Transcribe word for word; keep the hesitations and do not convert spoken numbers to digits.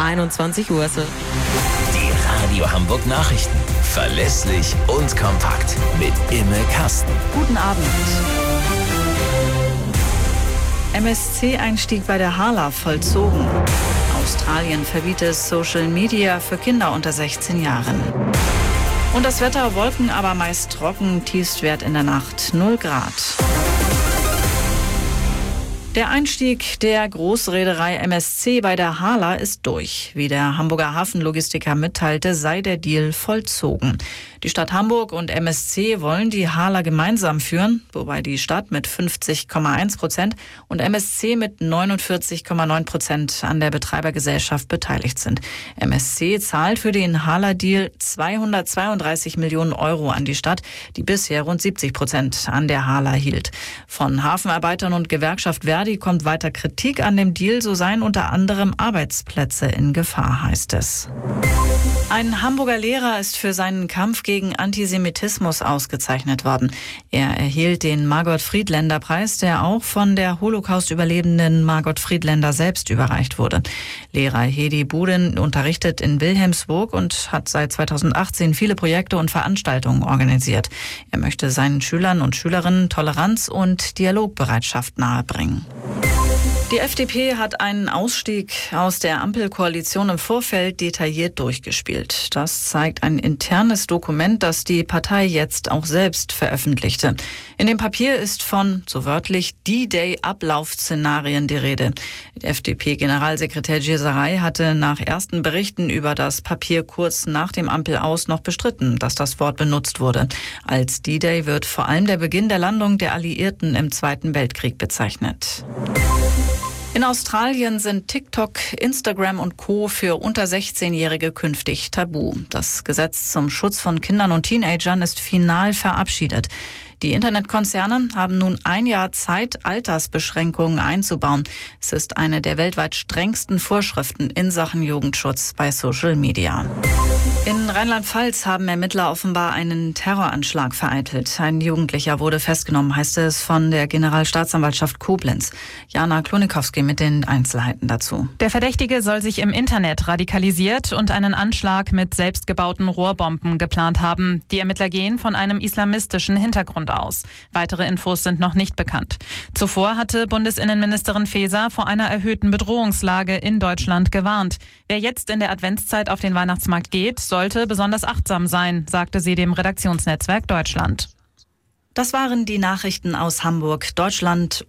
einundzwanzig Uhr. Die Radio Hamburg Nachrichten. Verlässlich und kompakt. Mit Imme Kasten. Guten Abend. M S C-Einstieg bei der Hala vollzogen. Australien verbietet Social Media für Kinder unter sechzehn Jahren. Und das Wetter, Wolken, aber meist trocken, Tiefstwert in der Nacht null Grad. Der Einstieg der Großreederei M S C bei der Hala ist durch. Wie der Hamburger Hafenlogistiker mitteilte, sei der Deal vollzogen. Die Stadt Hamburg und M S C wollen die Hala gemeinsam führen, wobei die Stadt mit fünfzig Komma eins Prozent und M S C mit neunundvierzig Komma neun Prozent an der Betreibergesellschaft beteiligt sind. M S C zahlt für den Hala-Deal zweihundertzweiunddreißig Millionen Euro an die Stadt, die bisher rund siebzig Prozent an der Hala hielt. Von Hafenarbeitern und Gewerkschaft Verdi kommt weiter Kritik an dem Deal, so seien unter anderem Arbeitsplätze in Gefahr, heißt es. Ein Hamburger Lehrer ist für seinen Kampf gegen Antisemitismus ausgezeichnet worden. Er erhielt den Margot-Friedländer-Preis, der auch von der Holocaust-Überlebenden Margot Friedländer selbst überreicht wurde. Lehrer Hedi Budin unterrichtet in Wilhelmsburg und hat seit zweitausendachtzehn viele Projekte und Veranstaltungen organisiert. Er möchte seinen Schülern und Schülerinnen Toleranz und Dialogbereitschaft nahebringen. Die F D P hat einen Ausstieg aus der Ampelkoalition im Vorfeld detailliert durchgespielt. Das zeigt ein internes Dokument, das die Partei jetzt auch selbst veröffentlichte. In dem Papier ist von, so wörtlich, D-Day-Ablaufszenarien die Rede. F D P-Generalsekretär Gyesaray hatte nach ersten Berichten über das Papier kurz nach dem Ampelaus noch bestritten, dass das Wort benutzt wurde. Als D-Day wird vor allem der Beginn der Landung der Alliierten im Zweiten Weltkrieg bezeichnet. In Australien sind TikTok, Instagram und Co. für unter sechzehnjährige künftig tabu. Das Gesetz zum Schutz von Kindern und Teenagern ist final verabschiedet. Die Internetkonzerne haben nun ein Jahr Zeit, Altersbeschränkungen einzubauen. Es ist eine der weltweit strengsten Vorschriften in Sachen Jugendschutz bei Social Media. In Rheinland-Pfalz haben Ermittler offenbar einen Terroranschlag vereitelt. Ein Jugendlicher wurde festgenommen, heißt es von der Generalstaatsanwaltschaft Koblenz. Jana Klonikowski mit den Einzelheiten dazu. Der Verdächtige soll sich im Internet radikalisiert und einen Anschlag mit selbstgebauten Rohrbomben geplant haben. Die Ermittler gehen von einem islamistischen Hintergrund aus. Weitere Infos sind noch nicht bekannt. Zuvor hatte Bundesinnenministerin Faeser vor einer erhöhten Bedrohungslage in Deutschland gewarnt. Wer jetzt in der Adventszeit auf den Weihnachtsmarkt geht, sollte besonders achtsam sein, sagte sie dem Redaktionsnetzwerk Deutschland. Das waren die Nachrichten aus Hamburg, Deutschland